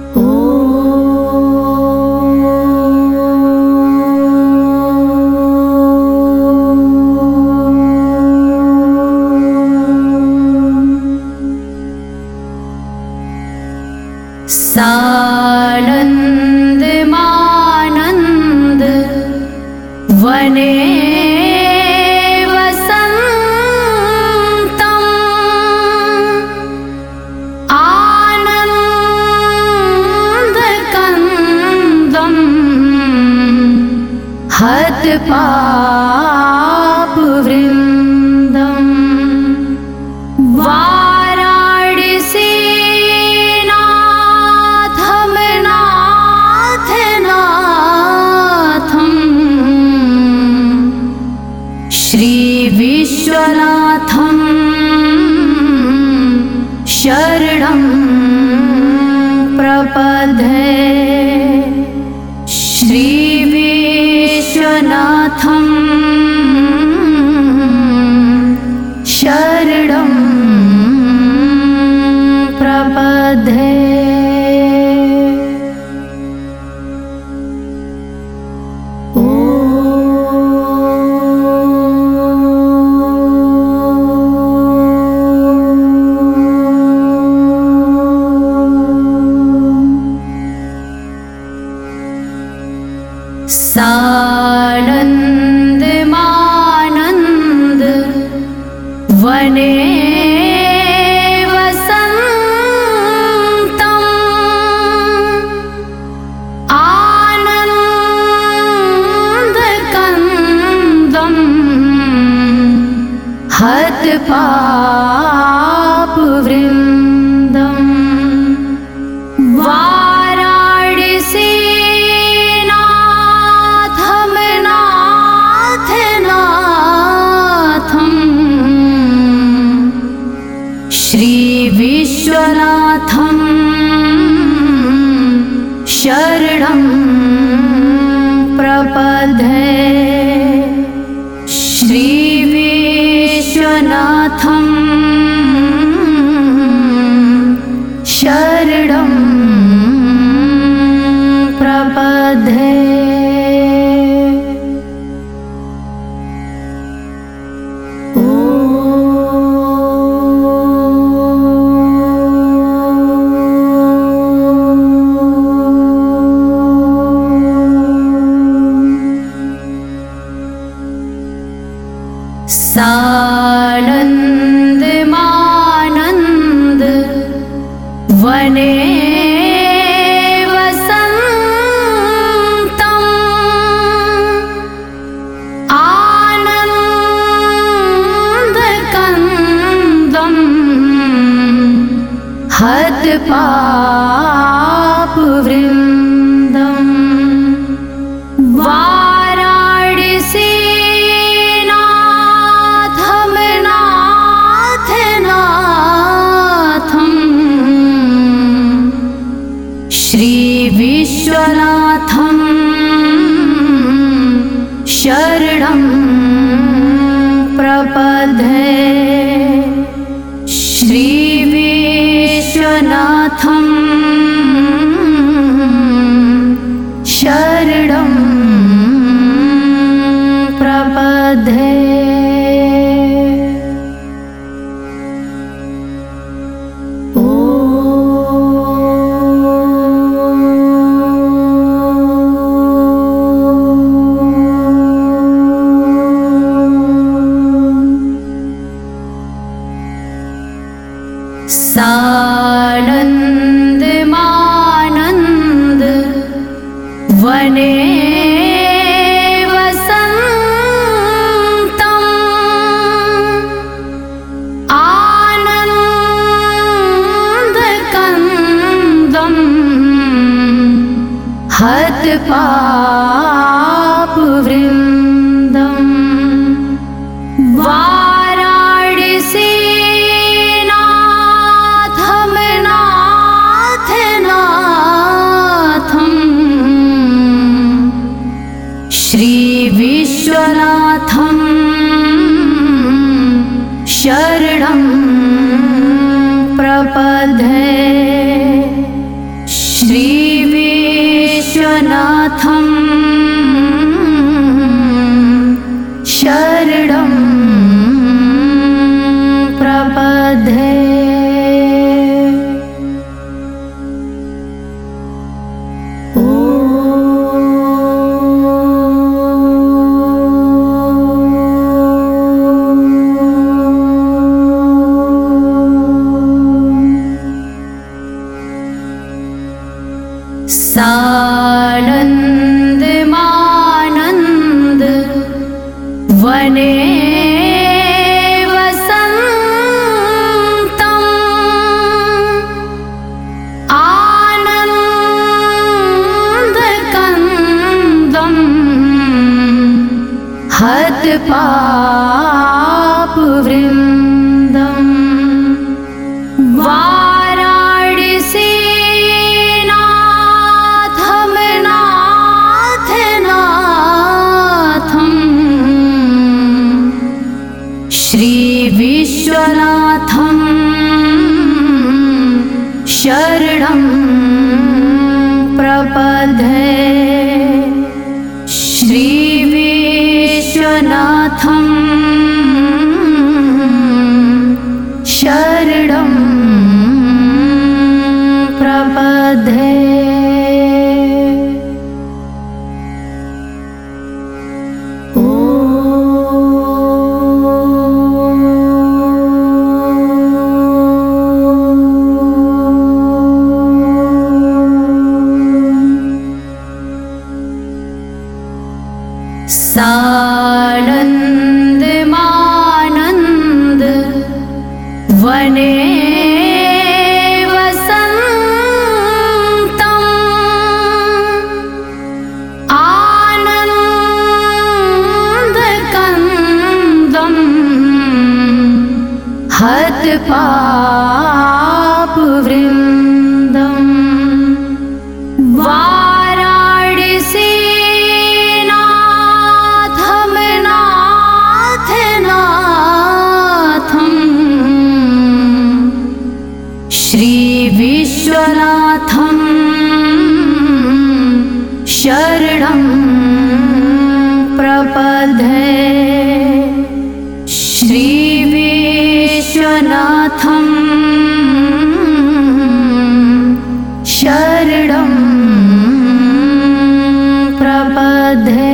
सानंद मानंद वने वसंतम आनंद कंदम हत पाप वृंदम श्री विश्वनाथं शरणं प्रपद्ये श्री विश्वनाथं शरणं प्रपद्ये सानंद मानंद वने वसंतम आनंद कंदम हत पाप वृंदम श्री विश्वनाथं शरणं प्रपद्ये श्री विश्वनाथं शरणं प्रपद्ये सानंद मानंद वने वसंतम आनंद कंदम हत पाप वृंदम श्री विश्वनाथं शरणं प्रपद्ये श्री विश्वनाथं शरणं प्रपद्ये सानंद मानंद वने वसंतम आनंद कंदम हत पाप वृंदम श्री विश्वनाथं शरणं प्रपद्ये श्री विश्वनाथं शरणं प्रपद्ये। सानंद मानंद वने वसंतं आनंदकंदं हतपापवृन्दं श्री विश्वनाथं शरणं प्रपद्ये। श्री विश्वनाथं शरणं प्रपद्ये। सानंद मानंद वने वसंतं आनंदकंदं हतपापवृन्दं श्री विश्वनाथं शरणं प्रपद्ये। श्री विश्वनाथं शरणं प्रपद्ये।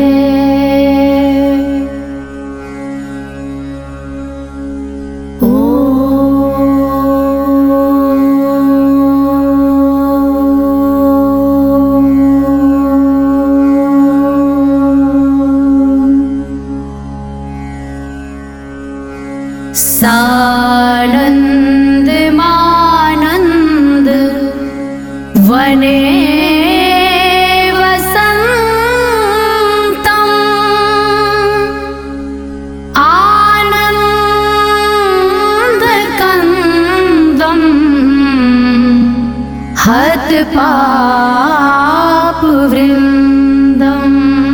सानंद मानंद वने वसंतं आनंदकंदं हतपापवृन्दं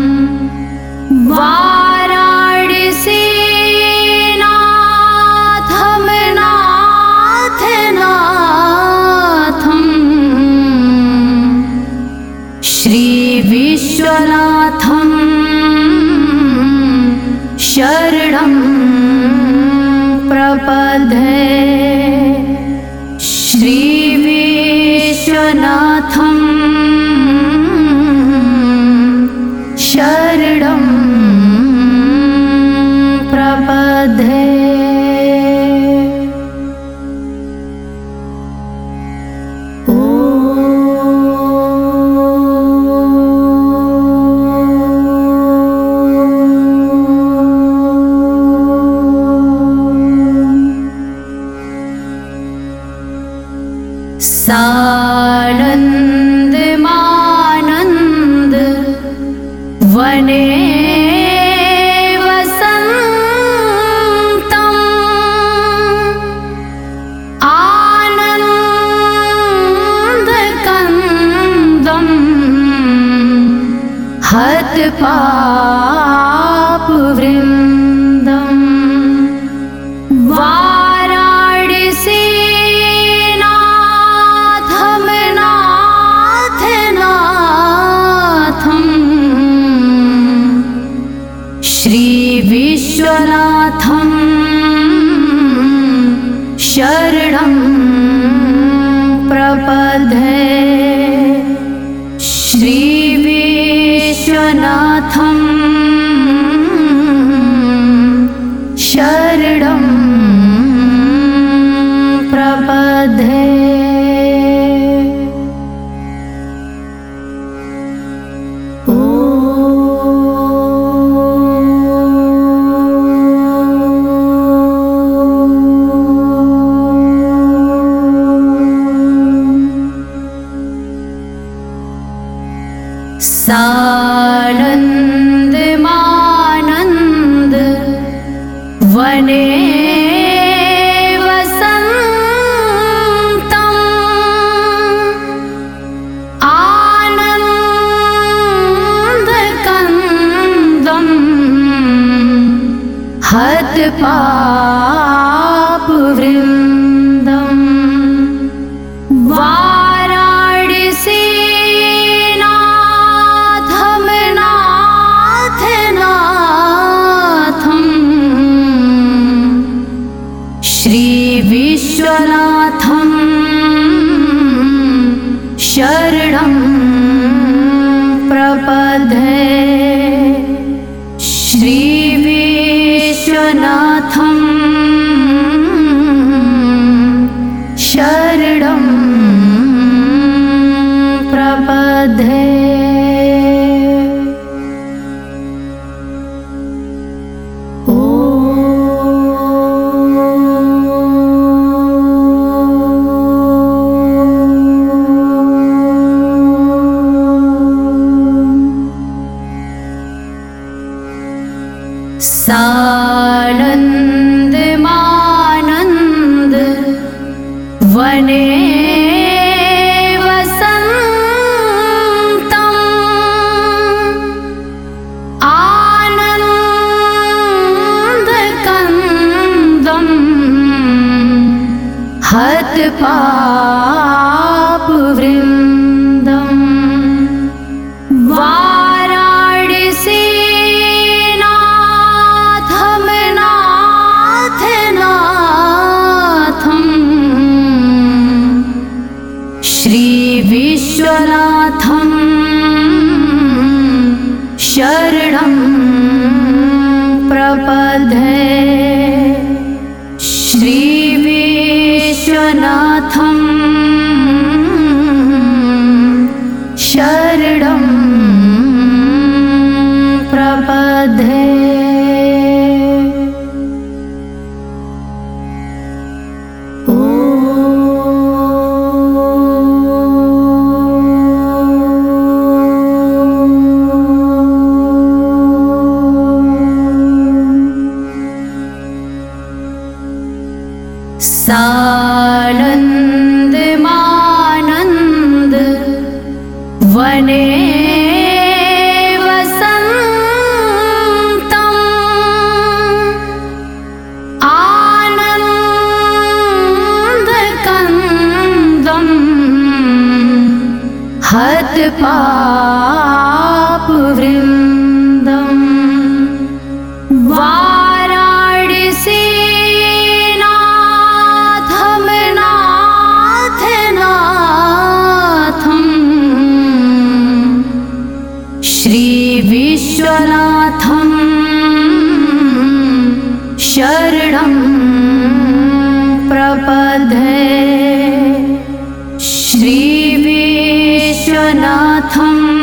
श्री विश्वनाथं शरणं प्रपद्ये। श्री विश्वनाथं शरणं प्रपद्ये। सानंद मानंद वने वसंतं आनंदकंदं हतपापवृन्दं वाराणसीनाथं सानन्दमानन्द वने वसन्तम् आनन्दकन्दम् हतपापवृन्दम् श्रीविश्वनाथं शरणं प्रपद्ये श्रीविश्वनाथं शरणं प्रपद्ये सानन्दमानन्द वने वसन्तम् आनन्दकन्दम् हतपापवृन्दम् श्रीविश्वनाथं शरणं प्रपद्ये श्रीविश्वनाथं शरणं प्रपद्ये सानन्दमानन्द वने वसन्तम् आनन्दकन्दम् हतपापवृन्दम् श्रीविश्वनाथं शरणं प्रपद्ये श्रीविश्वनाथं